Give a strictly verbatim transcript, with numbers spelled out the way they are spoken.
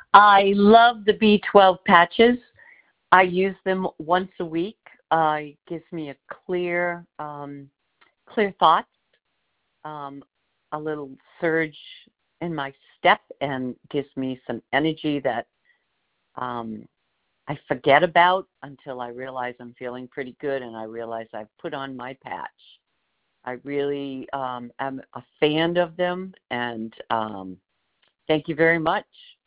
I love the B twelve patches. I use them once a week. Uh, it gives me a clear, um, clear thoughts, um, a little surge in my step, and gives me some energy that um, I forget about until I realize I'm feeling pretty good and I realize I've put on my patch. I really um, am a fan of them, and um, thank you very much.